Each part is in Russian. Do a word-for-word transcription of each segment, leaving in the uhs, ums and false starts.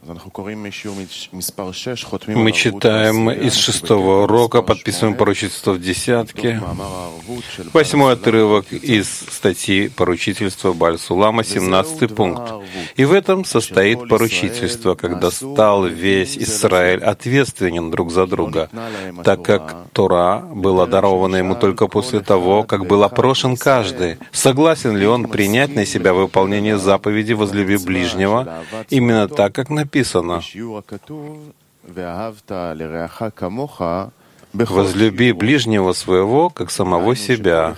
Мы читаем из шестого урока, подписываем поручительство в десятке. Восьмой отрывок из статьи «Поручительство Бааль Сулама», семнадцатый пункт. И в этом состоит поручительство, когда стал весь Израиль ответственен друг за друга, так как Тора была дарована ему только после того, как был опрошен каждый. Согласен ли он принять на себя выполнение заповеди «Возлюби ближнего» именно так, как написано? «Возлюби ближнего своего, как самого себя»,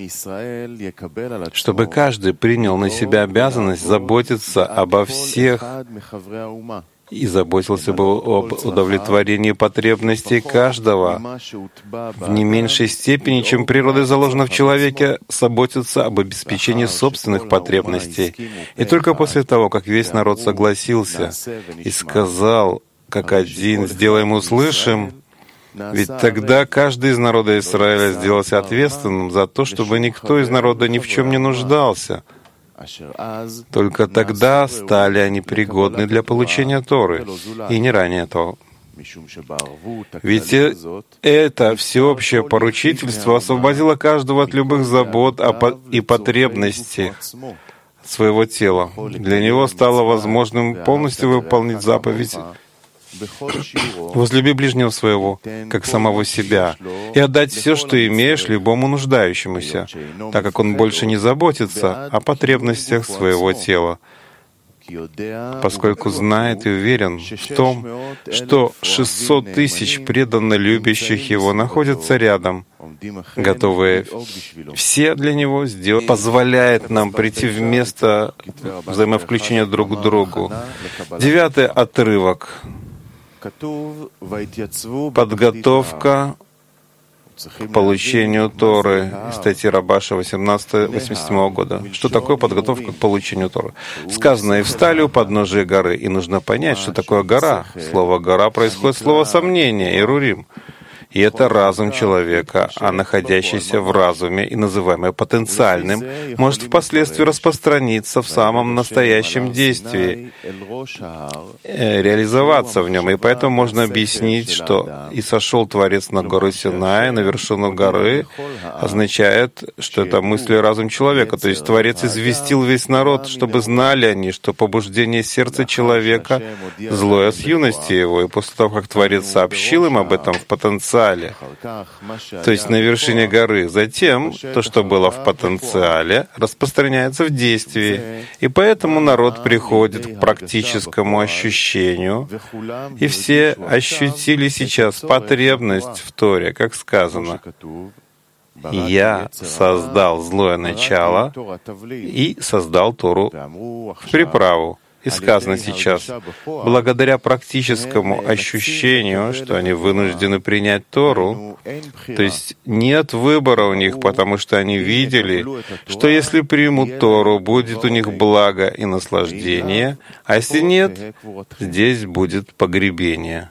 чтобы каждый принял на себя обязанность заботиться обо всех и заботился бы об удовлетворении потребностей каждого в не меньшей степени, чем природой заложено в человеке, заботиться об обеспечении собственных потребностей. И только после того, как весь народ согласился и сказал, как один, «Сделаем услышим», ведь тогда каждый из народа Израиля сделался ответственным за то, чтобы никто из народа ни в чем не нуждался. Только тогда стали они пригодны для получения Торы, и не ранее того. Ведь это всеобщее поручительство освободило каждого от любых забот и потребностей своего тела. Для него стало возможным полностью выполнить заповедь «Возлюби ближнего своего, как самого себя», и отдать все, что имеешь, любому нуждающемуся, так как он больше не заботится о потребностях своего тела, поскольку знает и уверен в том, что шестьсот тысяч преданно любящих его находятся рядом, готовые все для него сделать, позволяет нам прийти в место взаимовключения друг к другу. Девятый отрывок. Подготовка к получению Торы из статьи Рабаша восемнадцать восемьдесят седьмого года. Что такое подготовка к получению Торы? Сказано, и встали у подножия горы. И нужно понять, что такое гора. Слово «гора» происходит слово «сомнение», «ирурим». И это разум человека, а находящийся в разуме и называемый потенциальным, может впоследствии распространиться в самом настоящем действии, реализоваться в нем. И поэтому можно объяснить, что «и сошел Творец на гору Синай, на вершину горы» означает, что это мысли и разум человека. То есть Творец известил весь народ, чтобы знали они, что побуждение сердца человека — злое с юности его. И после того, как Творец сообщил им об этом в потенциале, то есть на вершине горы. Затем то, что было в потенциале, распространяется в действии. И поэтому народ приходит к практическому ощущению, и все ощутили сейчас потребность в Торе, как сказано. «Я создал злое начало и создал Тору в приправу». И сказано сейчас, благодаря практическому ощущению, что они вынуждены принять Тору, то есть нет выбора у них, потому что они видели, что если примут Тору, будет у них благо и наслаждение, а если нет, здесь будет погребение.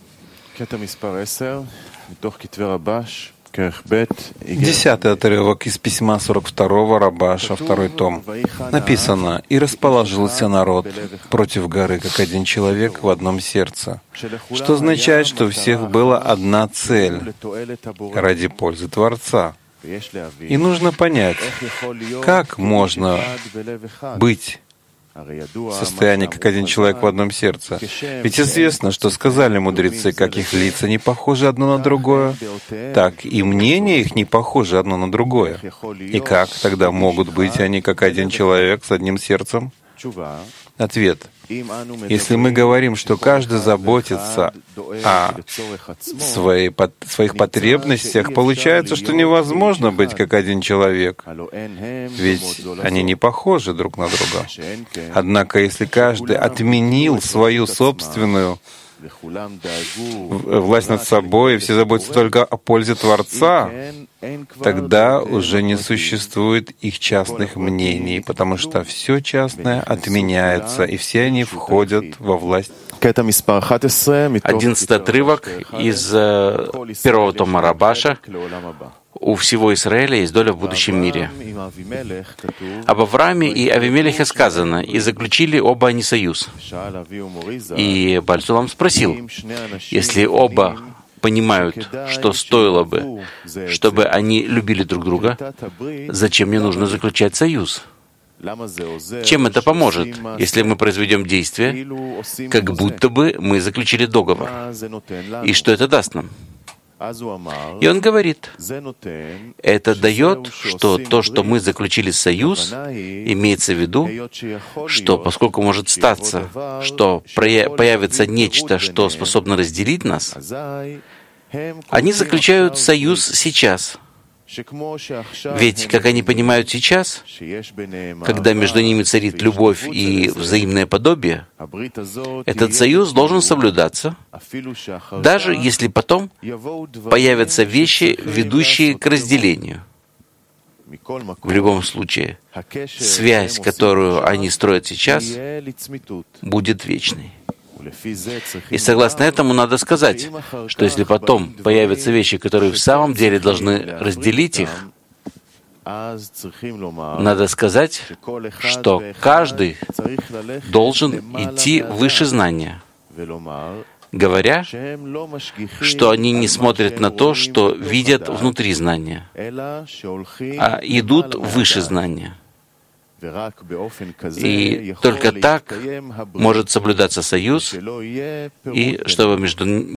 Десятый отрывок из письма сорок второго Рабаша, второй том. Написано: «И расположился народ против горы, как один человек в одном сердце», что означает, что у всех была одна цель ради пользы Творца. И нужно понять, как можно быть в состоянии, как один человек в одном сердце. Ведь известно, что сказали мудрецы, как их лица не похожи одно на другое, так и мнения их не похожи одно на другое. И как тогда могут быть они как один человек с одним сердцем? Ответ. Если мы говорим, что каждый заботится о своей, своих потребностях, получается, что невозможно быть как один человек, ведь они не похожи друг на друга. Однако, если каждый отменил свою собственную власть над собой, и все заботятся только о пользе Творца, тогда уже не существует их частных мнений, потому что все частное отменяется, и все они входят во власть. Одиннадцатый отрывок из первого тома Рабаша. У всего Израиля есть доля в будущем мире. Об Аврааме и Авимелехе сказано, и заключили оба они союз. И Бааль Сулам спросил, если оба понимают, что стоило бы, чтобы они любили друг друга, зачем мне нужно заключать союз? Чем это поможет, если мы произведем действие, как будто бы мы заключили договор? И что это даст нам? И он говорит, это дает, что то, что мы заключили союз, имеется в виду, что поскольку может статься, что появится нечто, что способно разделить нас, они заключают союз сейчас. Ведь, как они понимают сейчас, когда между ними царит любовь и взаимное подобие, этот союз должен соблюдаться, даже если потом появятся вещи, ведущие к разделению. В любом случае, связь, которую они строят сейчас, будет вечной. И согласно этому надо сказать, что если потом появятся вещи, которые в самом деле должны разделить их, надо сказать, что каждый должен идти выше знания, говоря, что они не смотрят на то, что видят внутри знания, а идут выше знания. И только так может соблюдаться союз, и чтобы между